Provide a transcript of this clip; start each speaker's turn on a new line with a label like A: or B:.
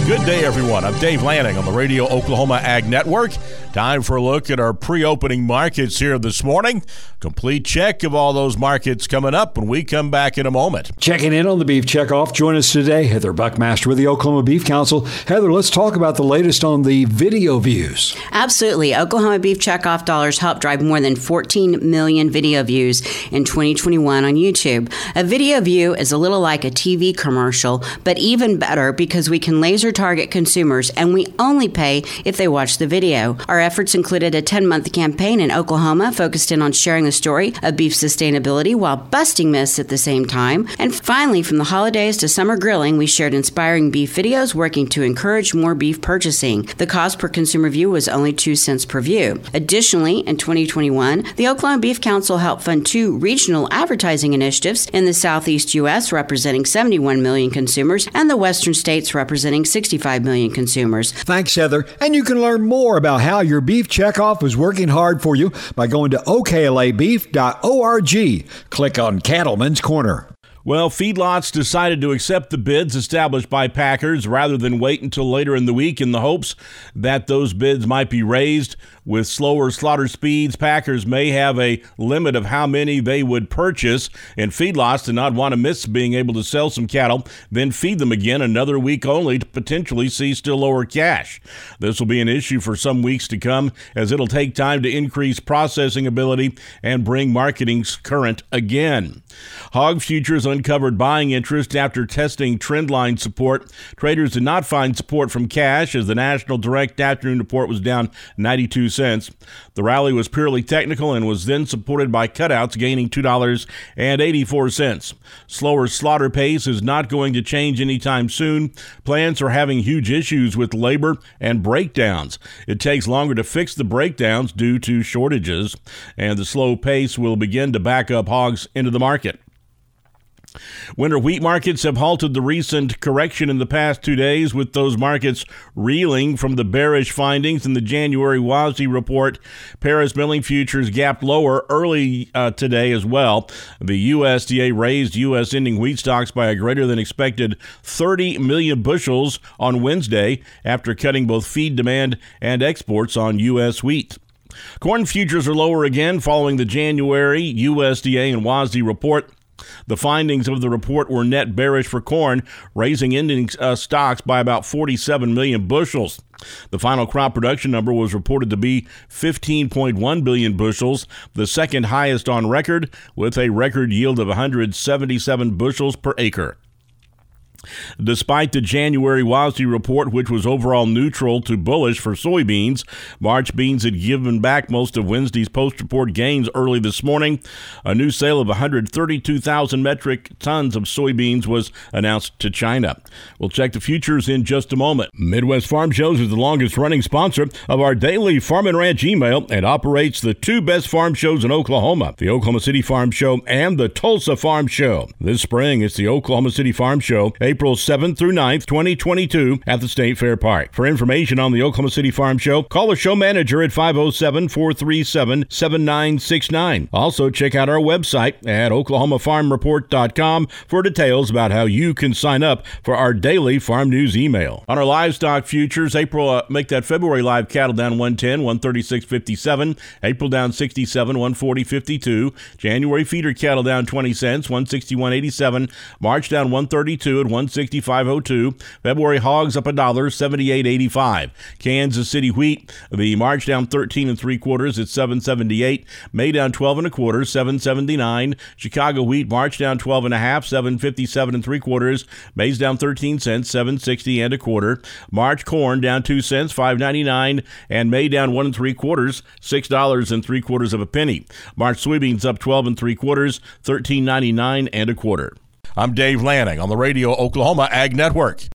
A: Good day, everyone. I'm Dave Lanning on the Radio Oklahoma Ag Network. Time for a look at our pre-opening markets here this morning. Complete check of all those markets coming up when we come back in a moment.
B: Checking in on the Beef Checkoff. Join us today, Heather Buckmaster with the Oklahoma Beef Council. Heather, let's talk about the latest on the video views.
C: Absolutely. Oklahoma Beef Checkoff dollars helped drive more than 14 million video views in 2021 on YouTube. A video view is a little like a TV commercial, but even better because we can laser target consumers and we only pay if they watch the video. Our efforts included a 10-month campaign in Oklahoma focused in on sharing the story of beef sustainability while busting myths at the same time. And finally, from the holidays to summer grilling, we shared inspiring beef videos working to encourage more beef purchasing. The cost per consumer view was only 2 cents per view. Additionally, in 2021, the Oklahoma Beef Council helped fund 2 regional advertising initiatives in the Southeast U.S. representing 71 million consumers and the Western states representing 65 million consumers.
B: Thanks, Heather. And you can learn more about how your beef checkoff is working hard for you by going to oklabeef.org. Click on Cattleman's Corner.
A: Well, feedlots decided to accept the bids established by packers rather than wait until later in the week in the hopes that those bids might be raised. With slower slaughter speeds, packers may have a limit of how many they would purchase, and feedlots do not want to miss being able to sell some cattle, then feed them again another week only to potentially see still lower cash. This will be an issue for some weeks to come, as it'll take time to increase processing ability and bring marketing current again. Hog futures uncovered buying interest after testing trendline support. Traders did not find support from cash as the National Direct Afternoon Report was down 92 cents. The rally was purely technical and was then supported by cutouts gaining $2.84. Slower slaughter pace is not going to change anytime soon. Plants are having huge issues with labor and breakdowns. It takes longer to fix the breakdowns due to shortages, and the slow pace will begin to back up hogs into the market. Winter wheat markets have halted the recent correction in the past 2 days, with those markets reeling from the bearish findings in the January WASDE report. Paris milling futures gapped lower early today as well. The USDA raised U.S. ending wheat stocks by a greater than expected 30 million bushels on Wednesday after cutting both feed demand and exports on U.S. wheat. Corn futures are lower again following the January USDA and WASDE report. The findings of the report were net bearish for corn, raising ending stocks by about 47 million bushels. The final crop production number was reported to be 15.1 billion bushels, the second highest on record, with a record yield of 177 bushels per acre. Despite the January WASDE report, which was overall neutral to bullish for soybeans, March beans had given back most of Wednesday's post-report gains early this morning. A new sale of 132,000 metric tons of soybeans was announced to China. We'll check the futures in just a moment. Midwest Farm Shows is the longest-running sponsor of our daily Farm and Ranch email and operates the 2 best farm shows in Oklahoma, the Oklahoma City Farm Show and the Tulsa Farm Show. This spring, it's the Oklahoma City Farm Show, April 7th through 9th, 2022 at the State Fair Park. For information on the Oklahoma City Farm Show, call the show manager at 507-437-7969. Also, check out our website at oklahomafarmreport.com for details about how you can sign up for our daily farm news email. On our livestock futures, April make that February live cattle down 110, 136.57. April down 67, 140.52. January feeder cattle down 20 cents, 161.87. March down 132 at 165.02. February hogs up $1, 78.85. Kansas City wheat, the March down 13 3/4 at 778. May down 12 1/4, 779. Chicago wheat March down 12 1/2, 757 3/4. May's down 13 cents, 760 1/4. March corn down 2 cents, 5.99, and May down 1 3/4, $6 3/4 of a penny. March soybeans up 12 3/4, 13.99 1/4. I'm Dave Lanning on the Radio Oklahoma Ag Network.